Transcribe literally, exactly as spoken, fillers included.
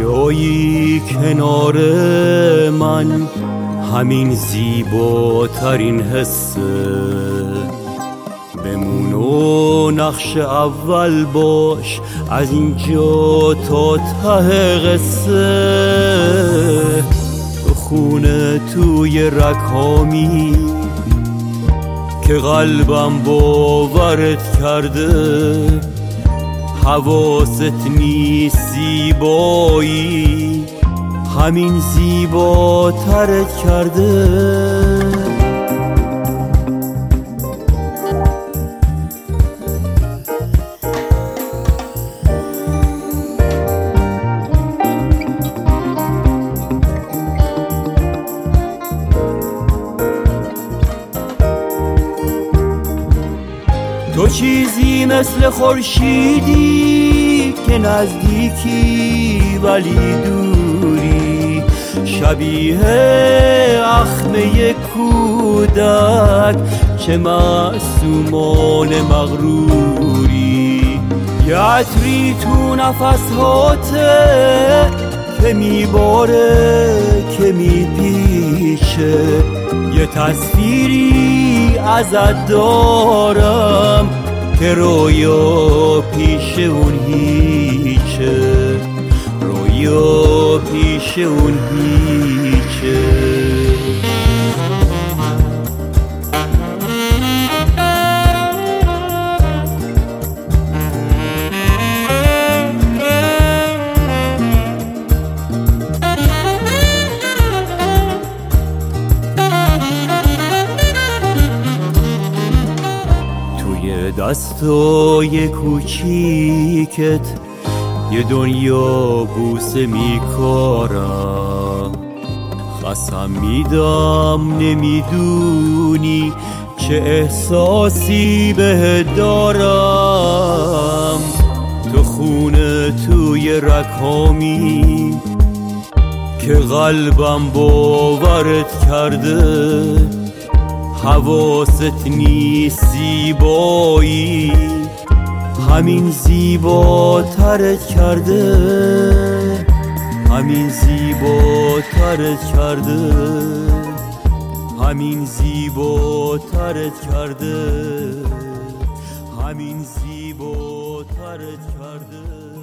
جایی کنار من همین زیباترین حسه. بمون و نقش اول باش از اینجا تا ته قصه. تو خونه توی رکامی که قلبم باورت کرده، حواست نیست زیبایی همین زیباترت کرده. تو چیزی مثل خورشیدی که نزدیکی ولی دوری، شبیه اخمه کودک چه معصومان مغروری. یه عطری تو نفسهاته که میباره که میپیچه، یه تصویری ازت دارم که رویا پیش اون هیچه، رویا پیش اون هیچه. دستای کوچیکت یه دنیا بوسه میکارم، قسم میدم نمیدونی چه احساسی بهت دارم. تو خونه توی رکامی که قلبم باورت کرده، حواست نیست زیبایی همین زیباترت کرده، همین زیباترت کرده، همین زیباترت کرده، همین زیباترت کرده.